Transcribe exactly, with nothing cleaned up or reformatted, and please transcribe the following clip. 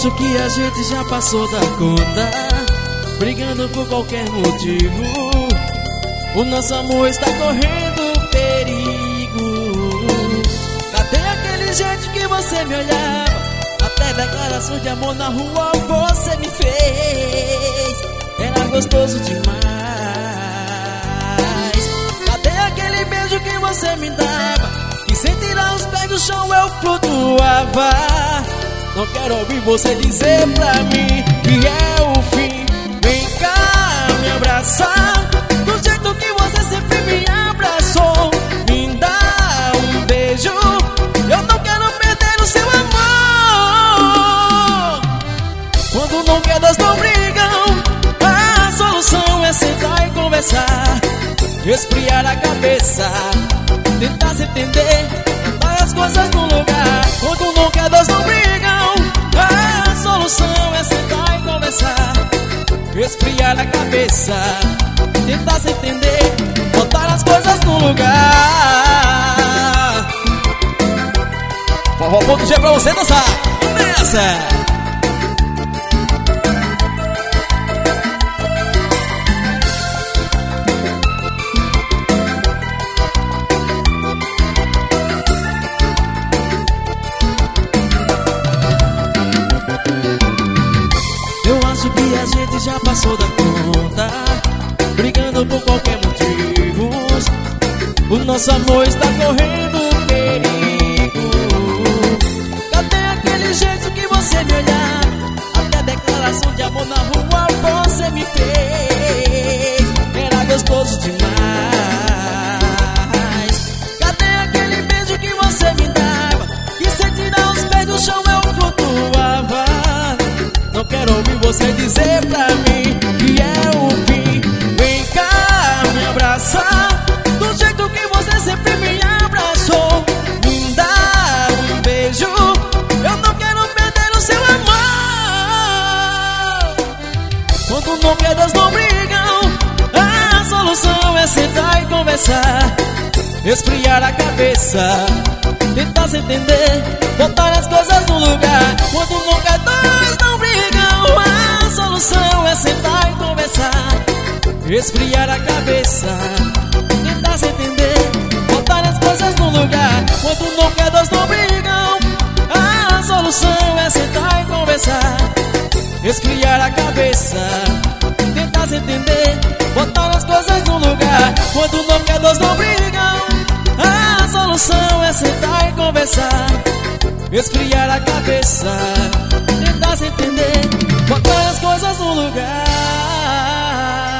acho que a gente já passou da conta, brigando por qualquer motivo. O nosso amor está correndo perigo. Cadê aquele jeito que você me olhava? Até declaração de amor na rua você me fez. Era gostoso demais. Cadê aquele beijo que você me dava? Que sem tirar os pés do chão eu flutuava. Não quero ouvir você dizer pra mim que é o fim. Vem cá me abraçar do jeito que você sempre me abraçou. Me dá um beijo, eu não quero perder o seu amor. Quando não quer, dois não brigam. A solução é sentar e conversar, esfriar a cabeça, tentar se entender, botar as coisas no lugar. Quando não quer, dois não brigam. A solução é sentar e conversar, esfriar a cabeça, tentar se entender, botar as coisas no lugar. Forró ponto G pra você dançar. Começa! A gente já passou da conta, brigando por qualquer motivo. O nosso amor está correndo perigo. Cadê aquele jeito que você me olhava? Até declaração de amor na rua você me fez. Era gostoso demais. Cadê aquele beijo que você me dava? Que sem tirar os pés do chão eu flutuava. Não quero ouvir você dizer pra mim que é o fim. Vem cá me abraçar do jeito que você sempre me abraçou. Me dá um beijo, eu não quero perder o seu amor. Quando não quer, dois não brigam. A solução é sentar e conversar, esfriar a cabeça, tentar se entender, botar as coisas no lugar. Quando não quer, dois não brigam. A solução é sentar e conversar, esfriar a cabeça, tentar se entender, botar as coisas no lugar. Quando não quer, dois não brigam. A solução é sentar e conversar, esfriar a cabeça, tentar se entender, botar as coisas no lugar. Quando não quer, dois não brigam. A solução é sentar e conversar, esfriar a cabeça, tentar se entender, botar as coisas no lugar.